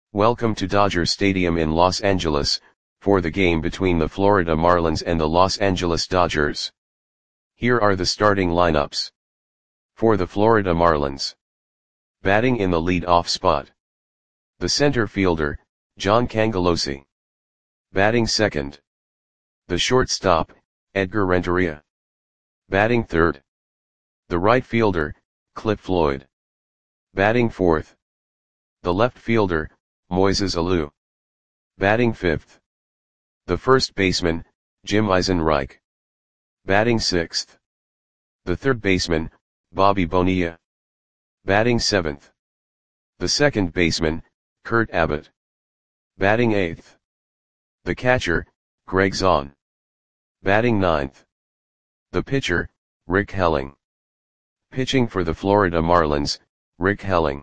Welcome to Dodger Stadium in Los Angeles, for the game between the Florida Marlins and the Los Angeles Dodgers. Here are the starting lineups. For the Florida Marlins. Batting in the lead-off spot. The center fielder, John Cangelosi. Batting second. The shortstop, Edgar Renteria. Batting third. The right fielder, Cliff Floyd. Batting fourth. The left fielder, Moises Alou. Batting fifth. The first baseman, Jim Eisenreich. Batting sixth. The third baseman, Bobby Bonilla. Batting seventh. The second baseman, Kurt Abbott. Batting eighth. The catcher, Greg Zaun. Batting ninth. The pitcher, Rick Helling. Pitching for the Florida Marlins, Rick Helling.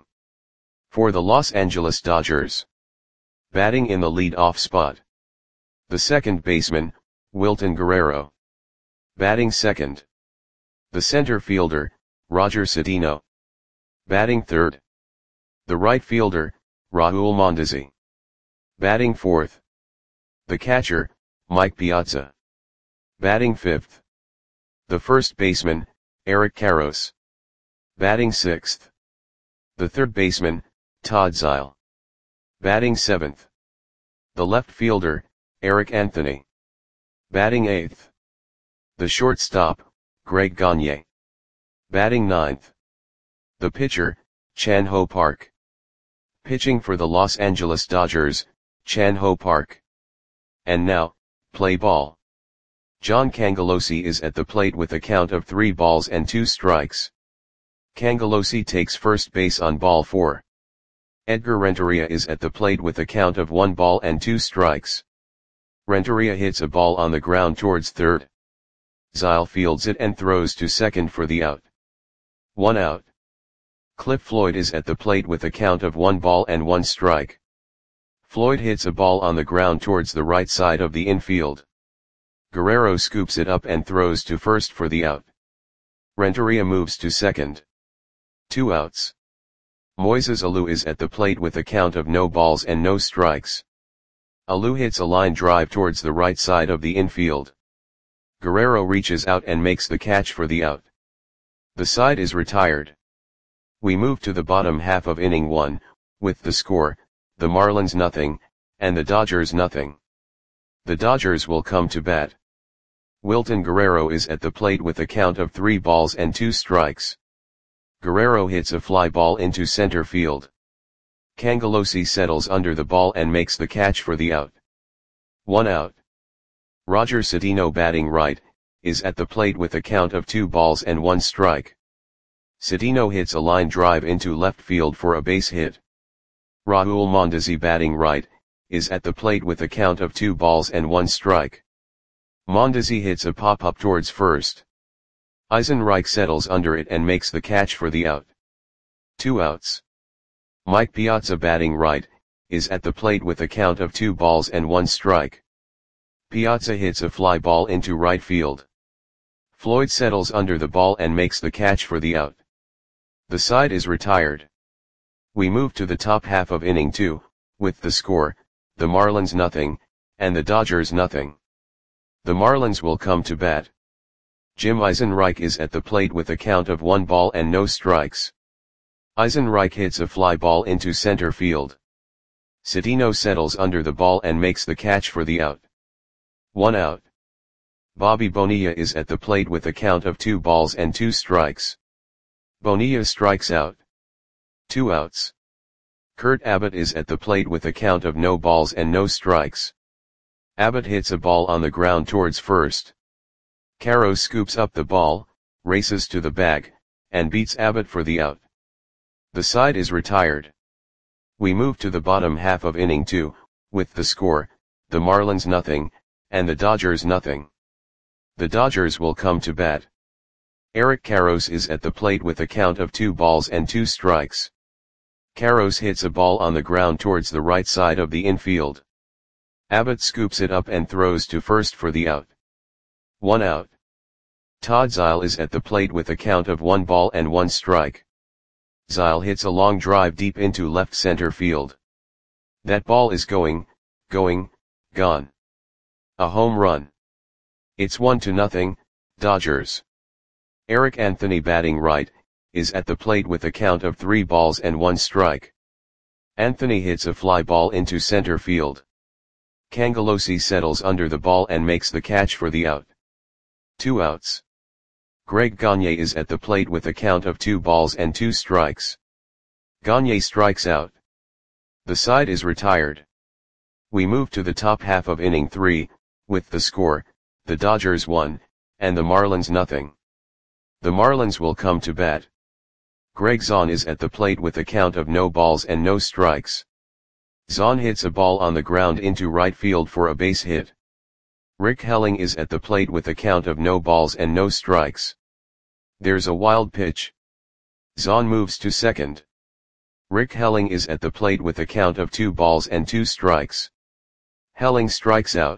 For the Los Angeles Dodgers. Batting in the lead-off spot. The second baseman, Wilton Guerrero. Batting second. The center fielder, Roger Cedeno. Batting third. The right fielder, Raul Mondesi. Batting fourth. The catcher, Mike Piazza. Batting fifth. The first baseman, Eric Karros. Batting sixth. The third baseman, Todd Zeile. Batting seventh. The left fielder, Eric Anthony. Batting eighth. The shortstop, Greg Gagne. Batting ninth. The pitcher, Chan Ho Park. Pitching for the Los Angeles Dodgers, Chan Ho Park. And now, play ball. John Cangelosi is at the plate with a count of 3 balls and 2 strikes. Cangelosi takes first base on ball 4. Edgar Renteria is at the plate with a count of 1 ball and 2 strikes. Renteria hits a ball on the ground towards third. Zeile fields it and throws to second for the out. 1 out. Cliff Floyd is at the plate with a count of 1 ball and 1 strike. Floyd hits a ball on the ground towards the right side of the infield. Guerrero scoops it up and throws to first for the out. Renteria moves to second. 2 outs. Moises Alou is at the plate with a count of no balls and no strikes. Alou hits a line drive towards the right side of the infield. Guerrero reaches out and makes the catch for the out. The side is retired. We move to the bottom half of inning 1, with the score, the Marlins nothing, and the Dodgers nothing. The Dodgers will come to bat. Wilton Guerrero is at the plate with a count of 3 balls and 2 strikes. Guerrero hits a fly ball into center field. Cangelosi settles under the ball and makes the catch for the out. 1 out. Roger Cedeno, batting right, is at the plate with a count of 2 balls and 1 strike. Cedeno hits a line drive into left field for a base hit. Raul Mondesi, batting right, is at the plate with a count of 2 balls and 1 strike. Mondesi hits a pop-up towards first. Eisenreich settles under it and makes the catch for the out. 2 outs. Mike Piazza, batting right, is at the plate with a count of 2 balls and 1 strike. Piazza hits a fly ball into right field. Floyd settles under the ball and makes the catch for the out. The side is retired. We move to the top half of inning 2, with the score, the Marlins nothing, and the Dodgers nothing. The Marlins will come to bat. Jim Eisenreich is at the plate with a count of 1 ball and no strikes. Eisenreich hits a fly ball into center field. Cedeno settles under the ball and makes the catch for the out. 1 out. Bobby Bonilla is at the plate with a count of 2 balls and 2 strikes. Bonilla strikes out. 2 outs. Kurt Abbott is at the plate with a count of no balls and no strikes. Abbott hits a ball on the ground towards first. Karros scoops up the ball, races to the bag, and beats Abbott for the out. The side is retired. We move to the bottom half of inning 2, with the score, the Marlins nothing, and the Dodgers nothing. The Dodgers will come to bat. Eric Karros is at the plate with a count of 2 balls and 2 strikes. Karros hits a ball on the ground towards the right side of the infield. Abbott scoops it up and throws to first for the out. 1 out. Todd Zeile is at the plate with a count of 1 ball and 1 strike. Zeile hits a long drive deep into left center field. That ball is going, gone. A home run. It's 1-0, Dodgers. Eric Anthony batting right, is at the plate with a count of 3 balls and 1 strike. Anthony hits a fly ball into center field. Cangelosi settles under the ball and makes the catch for the out. 2 outs. Greg Gagne is at the plate with a count of 2 balls and 2 strikes. Gagne strikes out. The side is retired. We move to the top half of inning 3, with the score, the Dodgers 1, and the Marlins nothing. The Marlins will come to bat. Greg Zahn is at the plate with a count of no balls and no strikes. Zahn hits a ball on the ground into right field for a base hit. Rick Helling is at the plate with a count of no balls and no strikes. There's a wild pitch. Zahn moves to second. Rick Helling is at the plate with a count of 2 balls and 2 strikes. Helling strikes out.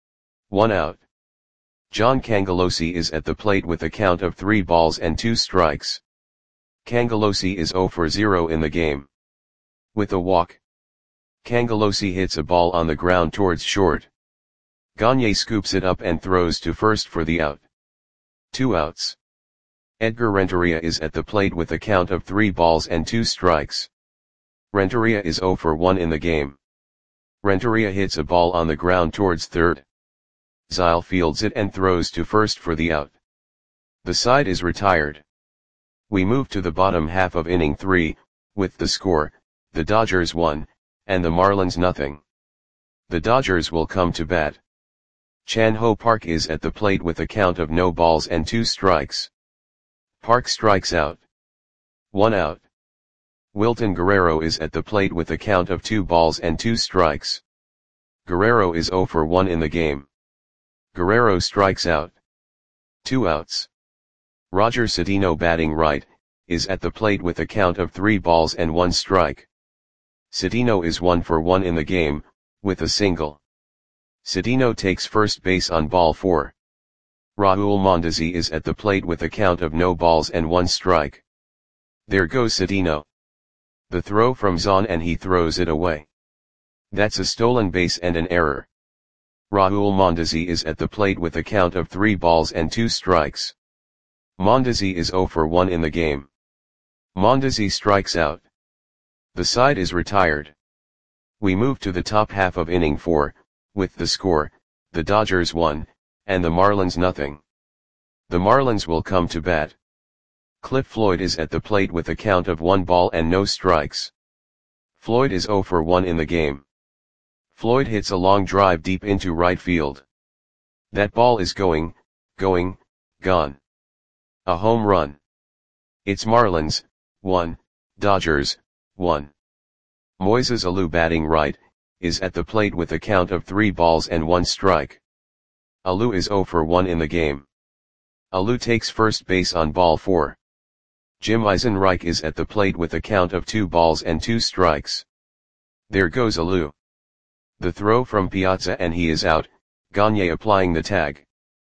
1 out. John Cangelosi is at the plate with a count of 3 balls and 2 strikes. Cangelosi is 0 for 0 in the game. With a walk. Cangelosi hits a ball on the ground towards short. Gagne scoops it up and throws to first for the out. 2 outs. Edgar Renteria is at the plate with a count of 3 balls and 2 strikes. Renteria is 0 for 1 in the game. Renteria hits a ball on the ground towards third. Zyle fields it and throws to first for the out. The side is retired. We move to the bottom half of inning 3, with the score, the Dodgers 1, and the Marlins nothing. The Dodgers will come to bat. Chan Ho Park is at the plate with a count of no balls and 2 strikes. Park strikes out. 1 out. Wilton Guerrero is at the plate with a count of 2 balls and 2 strikes. Guerrero is 0 for 1 in the game. Guerrero strikes out. 2 outs. Roger Cedeno batting right, is at the plate with a count of 3 balls and 1 strike. Cedeno is 1 for 1 in the game, with a single. Cedeno takes first base on ball 4. Raul Mondesi is at the plate with a count of no balls and 1 strike. There goes Cedeno. The throw from Zahn and he throws it away. That's a stolen base and an error. Raul Mondesi is at the plate with a count of 3 balls and 2 strikes. Mondesi is 0 for 1 in the game. Mondesi strikes out. The side is retired. We move to the top half of inning 4, with the score, the Dodgers 1, and the Marlins nothing. The Marlins will come to bat. Cliff Floyd is at the plate with a count of 1 ball and no strikes. Floyd is 0 for 1 in the game. Floyd hits a long drive deep into right field. That ball is going, gone. A home run. It's Marlins, 1, Dodgers, 1. Moises Alou batting right, is at the plate with a count of 3 balls and 1 strike. Alou is 0 for 1 in the game. Alou takes first base on ball 4. Jim Eisenreich is at the plate with a count of 2 balls and 2 strikes. There goes Alou. The throw from Piazza and he is out, Gagne applying the tag.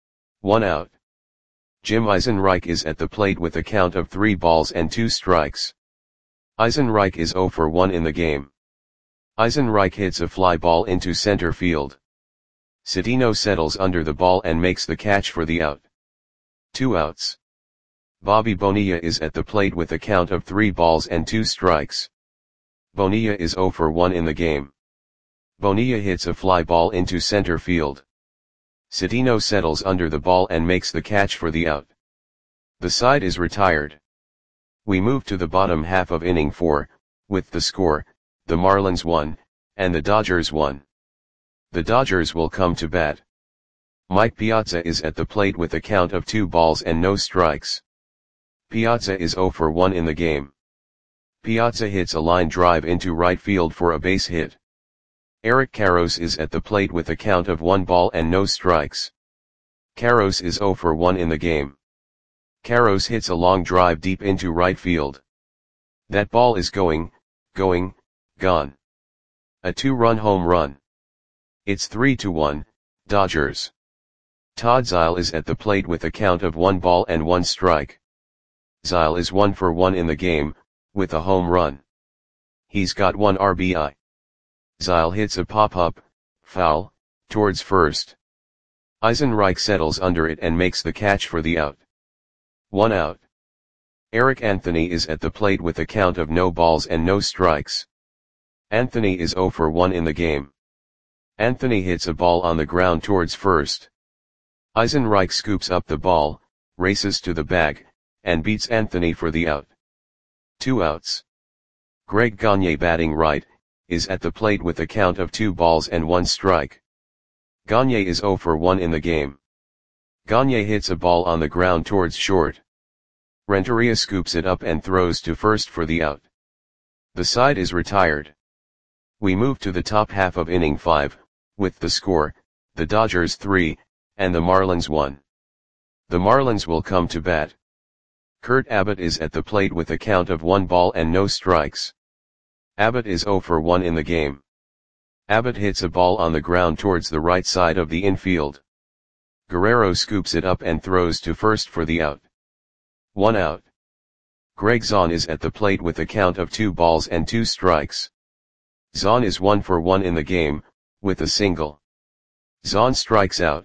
1 out. Jim Eisenreich is at the plate with a count of 3 balls and 2 strikes. Eisenreich is 0 for 1 in the game. Eisenreich hits a fly ball into center field. Cedeno settles under the ball and makes the catch for the out. 2 outs. Bobby Bonilla is at the plate with a count of 3 balls and 2 strikes. Bonilla is 0 for 1 in the game. Bonilla hits a fly ball into center field. Cedeno settles under the ball and makes the catch for the out. The side is retired. We move to the bottom half of inning 4, with the score, the Marlins 1, and the Dodgers 1. The Dodgers will come to bat. Mike Piazza is at the plate with a count of 2 balls and no strikes. Piazza is 0 for 1 in the game. Piazza hits a line drive into right field for a base hit. Eric Karros is at the plate with a count of 1 ball and no strikes. Karros is 0 for 1 in the game. Karros hits a long drive deep into right field. That ball is going, gone. A 2-run home run. It's 3-1, Dodgers. Todd Zyle is at the plate with a count of 1 ball and 1 strike. Zyle is 1 for 1 in the game, with a home run. He's got 1 RBI. Zyle hits a pop-up, foul, towards first. Eisenreich settles under it and makes the catch for the out. 1 out. Eric Anthony is at the plate with a count of no balls and no strikes. Anthony is 0 for 1 in the game. Anthony hits a ball on the ground towards first. Eisenreich scoops up the ball, races to the bag, and beats Anthony for the out. 2 outs. Greg Gagne, batting right, is at the plate with a count of 2 balls and 1 strike. Gagne is 0 for 1 in the game. Gagne hits a ball on the ground towards short. Renteria scoops it up and throws to first for the out. The side is retired. We move to the top half of inning 5, with the score, the Dodgers 3, and the Marlins 1. The Marlins will come to bat. Kurt Abbott is at the plate with a count of 1 ball and no strikes. Abbott is 0 for 1 in the game. Abbott hits a ball on the ground towards the right side of the infield. Guerrero scoops it up and throws to first for the out. 1 out. Greg Zahn is at the plate with a count of 2 balls and 2 strikes. Zahn is 1 for 1 in the game, with a single. Zahn strikes out.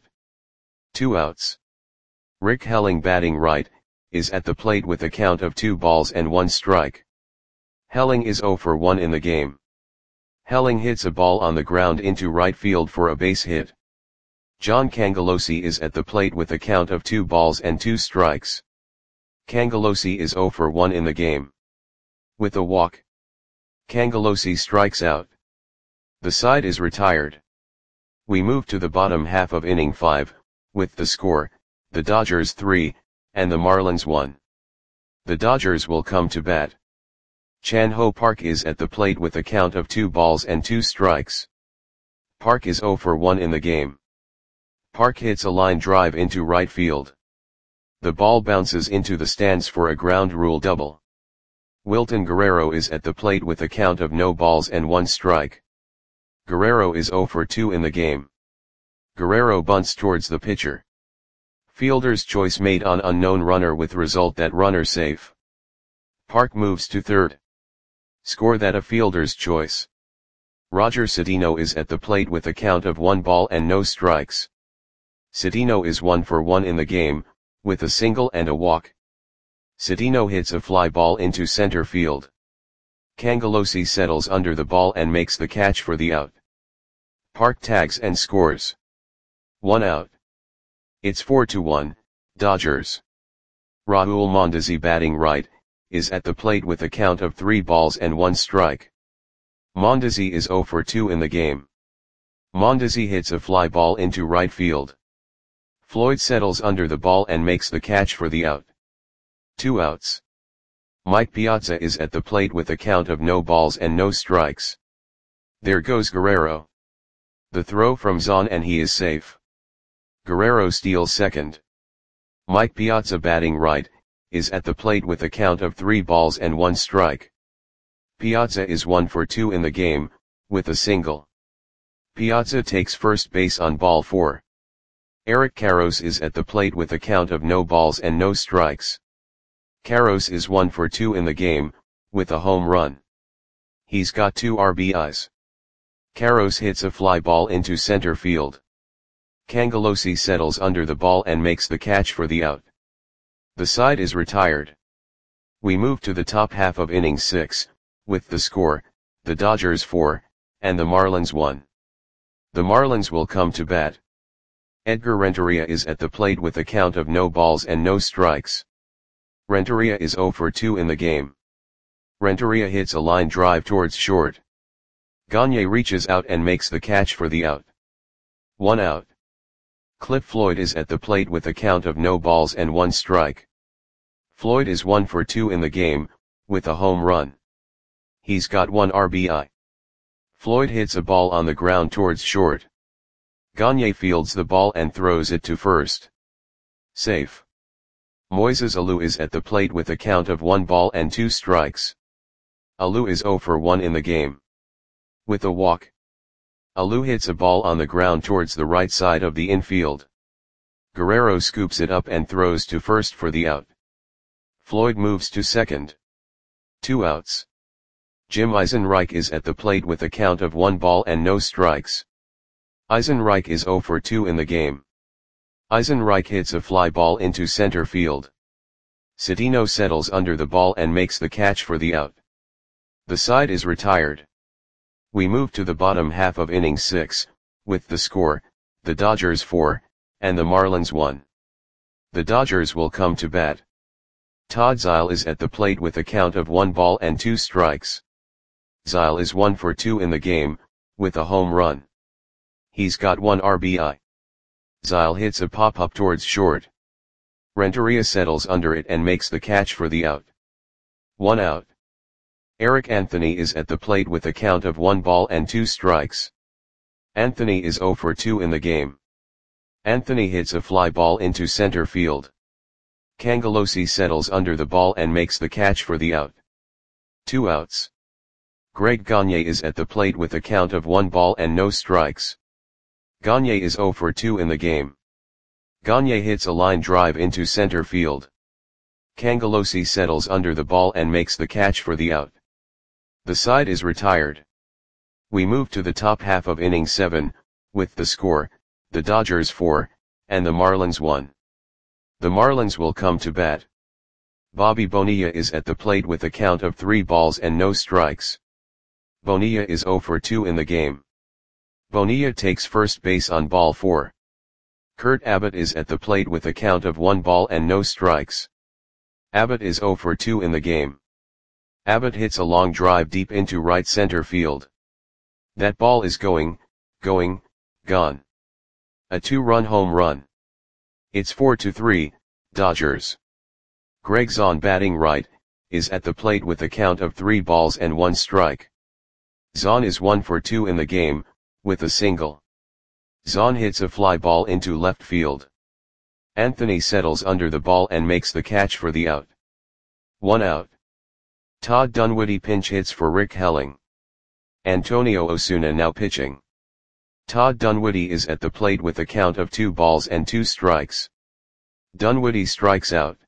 2 outs. Rick Helling, batting right, is at the plate with a count of 2 balls and 1 strike. Helling is 0 for 1 in the game. Helling hits a ball on the ground into right field for a base hit. John Cangelosi is at the plate with a count of 2 balls and 2 strikes. Cangelosi is 0 for 1 in the game. With a walk, Cangelosi strikes out. The side is retired. We move to the bottom half of inning 5, with the score, the Dodgers 3, and the Marlins 1. The Dodgers will come to bat. Chan Ho Park is at the plate with a count of 2 balls and 2 strikes. Park is 0 for 1 in the game. Park hits a line drive into right field. The ball bounces into the stands for a ground rule double. Wilton Guerrero is at the plate with a count of no balls and 1 strike. Guerrero is 0 for 2 in the game. Guerrero bunts towards the pitcher. Fielder's choice made on unknown runner with result that runner safe. Park moves to third. Score that a fielder's choice. Roger Cedeno is at the plate with a count of 1 ball and no strikes. Cedeno is 1 for 1 in the game, with a single and a walk. Cedeno hits a fly ball into center field. Cangelosi settles under the ball and makes the catch for the out. Park tags and scores. 1 out. It's 4-1, Dodgers. Raul Mondesi, batting right, is at the plate with a count of 3 balls and 1 strike. Mondesi is 0 for 2 in the game. Mondesi hits a fly ball into right field. Floyd settles under the ball and makes the catch for the out. 2 outs. Mike Piazza is at the plate with a count of no balls and no strikes. There goes Guerrero. The throw from Zahn and he is safe. Guerrero steals second. Mike Piazza, batting right, is at the plate with a count of 3 balls and 1 strike. Piazza is 1 for 2 in the game, with a single. Piazza takes first base on ball 4. Eric Karros is at the plate with a count of no balls and no strikes. Karros is 1 for 2 in the game, with a home run. He's got 2 RBIs. Karros hits a fly ball into center field. Cangelosi settles under the ball and makes the catch for the out. The side is retired. We move to the top half of inning 6, with the score, the Dodgers 4, and the Marlins 1. The Marlins will come to bat. Edgar Renteria is at the plate with a count of no balls and no strikes. Renteria is 0 for 2 in the game. Renteria hits a line drive towards short. Gagne reaches out and makes the catch for the out. 1 out. Cliff Floyd is at the plate with a count of no balls and 1 strike. Floyd is 1 for 2 in the game, with a home run. He's got 1 RBI. Floyd hits a ball on the ground towards short. Gagne fields the ball and throws it to first. Safe. Moises Alou is at the plate with a count of 1 ball and 2 strikes. Alou is 0 for 1 in the game. With a walk, Alou hits a ball on the ground towards the right side of the infield. Guerrero scoops it up and throws to first for the out. Floyd moves to second. 2 outs. Jim Eisenreich is at the plate with a count of 1 ball and no strikes. Eisenreich is 0 for 2 in the game. Eisenreich hits a fly ball into center field. Citino settles under the ball and makes the catch for the out. The side is retired. We move to the bottom half of inning 6, with the score, the Dodgers 4, and the Marlins 1. The Dodgers will come to bat. Todd Zeile is at the plate with a count of 1 ball and 2 strikes. Zeile is 1 for 2 in the game, with a home run. He's got 1 RBI. Zeile hits a pop-up towards short. Renteria settles under it and makes the catch for the out. 1 out. Eric Anthony is at the plate with a count of 1 ball and 2 strikes. Anthony is 0 for 2 in the game. Anthony hits a fly ball into center field. Cangelosi settles under the ball and makes the catch for the out. 2 outs. Greg Gagne is at the plate with a count of 1 ball and no strikes. Gagne is 0 for 2 in the game. Gagne hits a line drive into center field. Cangelosi settles under the ball and makes the catch for the out. The side is retired. We move to the top half of inning 7, with the score, the Dodgers 4, and the Marlins 1. The Marlins will come to bat. Bobby Bonilla is at the plate with a count of 3 balls and no strikes. Bonilla is 0 for 2 in the game. Bonilla takes first base on ball 4. Kurt Abbott is at the plate with a count of 1 ball and no strikes. Abbott is 0 for 2 in the game. Abbott hits a long drive deep into right center field. That ball is gone. A 2-run home run. It's 4-3, Dodgers. Greg Zaun, batting right, is at the plate with a count of 3 balls and 1 strike. Zaun is 1 for 2 in the game, with a single. Zaun hits a fly ball into left field. Anthony settles under the ball and makes the catch for the out. 1 out. Todd Dunwoody pinch hits for Rick Helling. Antonio Osuna now pitching. Todd Dunwoody is at the plate with a count of 2 balls and 2 strikes. Dunwoody strikes out.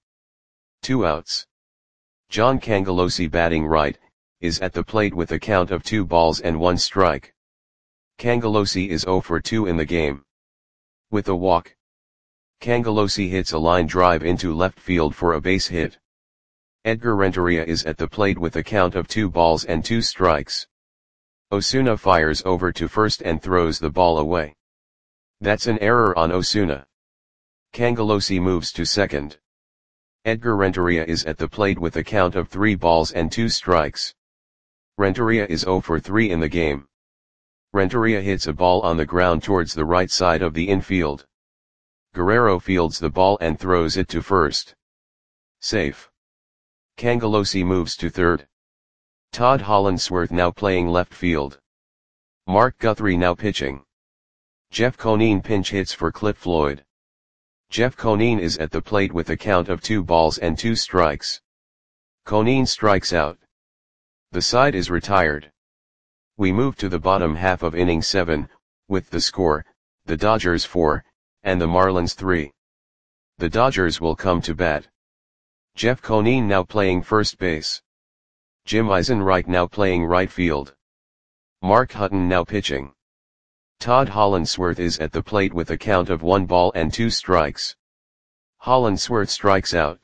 2 outs. John Cangelosi, batting right, is at the plate with a count of 2 balls and 1 strike. Cangelosi is 0 for 2 in the game. With a walk. Cangelosi hits a line drive into left field for a base hit. Edgar Renteria is at the plate with a count of 2 balls and 2 strikes. Osuna fires over to first and throws the ball away. That's an error on Osuna. Cangelosi moves to second. Edgar Renteria is at the plate with a count of 3 balls and 2 strikes. Renteria is 0 for 3 in the game. Renteria hits a ball on the ground towards the right side of the infield. Guerrero fields the ball and throws it to first. Safe. Cangelosi moves to third. Todd Hollandsworth now playing left field. Mark Guthrie now pitching. Jeff Conine pinch hits for Cliff Floyd. Jeff Conine is at the plate with a count of 2 balls and 2 strikes. Conine strikes out. The side is retired. We move to the bottom half of inning 7, with the score, the Dodgers 4, and the Marlins 3. The Dodgers will come to bat. Jeff Conine now playing first base. Jim Eisenreich now playing right field. Mark Hutton now pitching. Todd Hollandsworth is at the plate with a count of 1 ball and 2 strikes. Hollandsworth strikes out.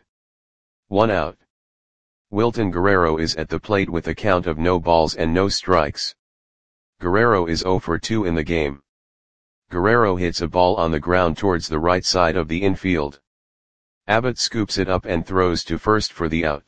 1 out. Wilton Guerrero is at the plate with a count of no balls and no strikes. Guerrero is 0 for 2 in the game. Guerrero hits a ball on the ground towards the right side of the infield. Abbott scoops it up and throws to first for the out.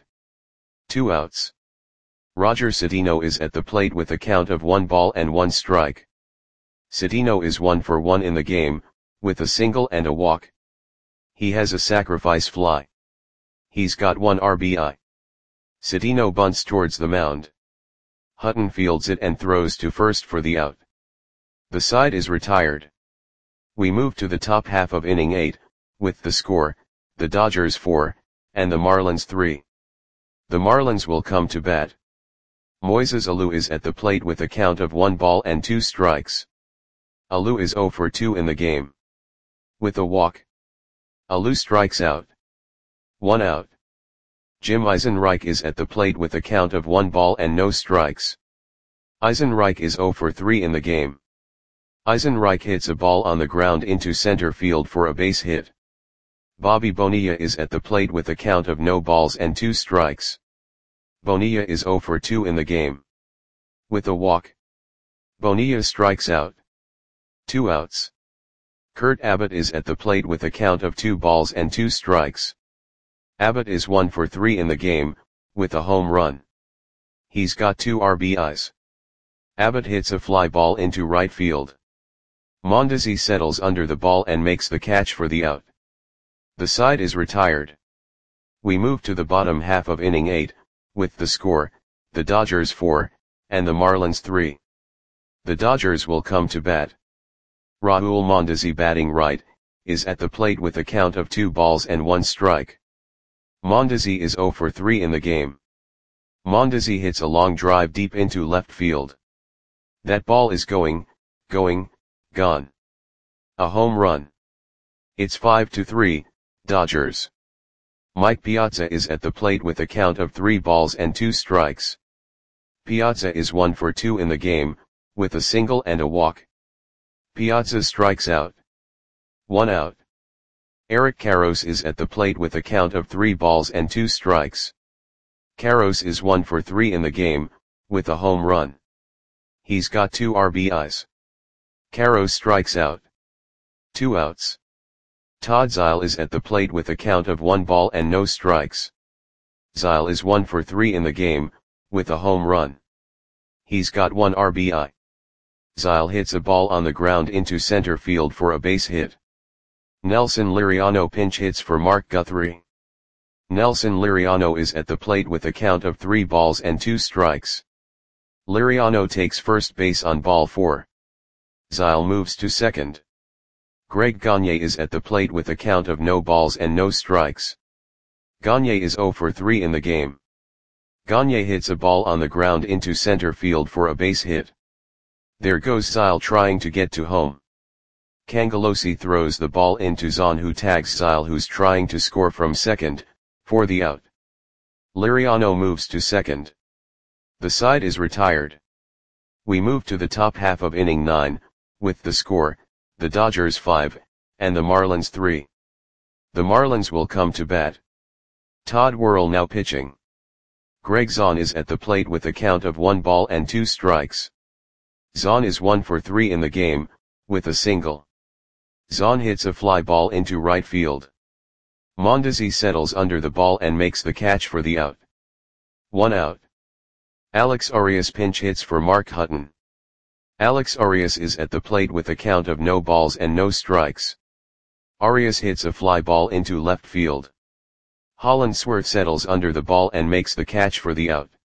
2 outs. Roger Citino is at the plate with a count of 1 ball and 1 strike. Citino is 1 for 1 in the game, with a single and a walk. He has a sacrifice fly. He's got 1 RBI. Citino bunts towards the mound. Hutton fields it and throws to first for the out. The side is retired. We move to the top half of inning 8, with the score, the Dodgers 4, and the Marlins 3. The Marlins will come to bat. Moises Alou is at the plate with a count of 1 ball and 2 strikes. Alou is 0 for 2 in the game. With a walk. Alou strikes out. 1 out. Jim Eisenreich is at the plate with a count of 1 ball and no strikes. Eisenreich is 0 for 3 in the game. Eisenreich hits a ball on the ground into center field for a base hit. Bobby Bonilla is at the plate with a count of no balls and 2 strikes. Bonilla is 0 for 2 in the game. With a walk, Bonilla strikes out. 2 outs. Kurt Abbott is at the plate with a count of 2 balls and 2 strikes. Abbott is 1 for 3 in the game, with a home run. He's got 2 RBIs. Abbott hits a fly ball into right field. Mondesi settles under the ball and makes the catch for the out. The side is retired. We move to the bottom half of inning 8, with the score, the Dodgers 4, and the Marlins 3. The Dodgers will come to bat. Raul Mondesi, batting right, is at the plate with a count of 2 balls and 1 strike. Mondesi is 0 for 3 in the game. Mondesi hits a long drive deep into left field. That ball is gone. A home run. It's 5-3, Dodgers. Mike Piazza is at the plate with a count of 3 balls and 2 strikes. Piazza is 1 for 2 in the game, with a single and a walk. Piazza strikes out. 1 out. Eric Karros is at the plate with a count of 3 balls and 2 strikes. Karros is 1 for 3 in the game, with a home run. He's got 2 RBIs. Karros strikes out. 2 outs. Todd Zeile is at the plate with a count of 1 ball and no strikes. Zeile is 1 for 3 in the game, with a home run. He's got 1 RBI. Zeile hits a ball on the ground into center field for a base hit. Nelson Liriano pinch hits for Mark Guthrie. Nelson Liriano is at the plate with a count of 3 balls and 2 strikes. Liriano takes first base on ball 4. Zeile moves to second. Greg Gagne is at the plate with a count of no balls and no strikes. Gagne is 0 for 3 in the game. Gagne hits a ball on the ground into center field for a base hit. There goes Zeile trying to get to home. Cangelosi throws the ball into Zahn, who tags Zeile, who's trying to score from second, for the out. Liriano moves to second. The side is retired. We move to the top half of inning 9, with the score, the Dodgers 5, and the Marlins 3. The Marlins will come to bat. Todd Worrell now pitching. Greg Zahn is at the plate with a count of 1 ball and 2 strikes. Zahn is 1 for 3 in the game, with a single. Zahn hits a fly ball into right field. Mondesi settles under the ball and makes the catch for the out. 1 out. Alex Arias pinch hits for Mark Hutton. Alex Arias is at the plate with a count of no balls and no strikes. Arias hits a fly ball into left field. Hollandsworth settles under the ball and makes the catch for the out.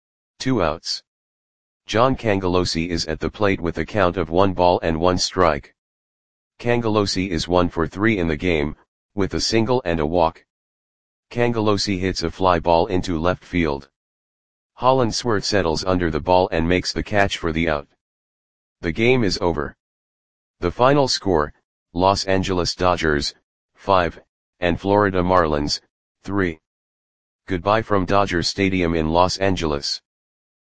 2 outs. John Cangelosi is at the plate with a count of 1 ball and 1 strike. Cangelosi is 1 for 3 in the game, with a single and a walk. Cangelosi hits a fly ball into left field. Hollandsworth settles under the ball and makes the catch for the out. The game is over. The final score, Los Angeles Dodgers, 5, and Florida Marlins, 3. Goodbye from Dodger Stadium in Los Angeles.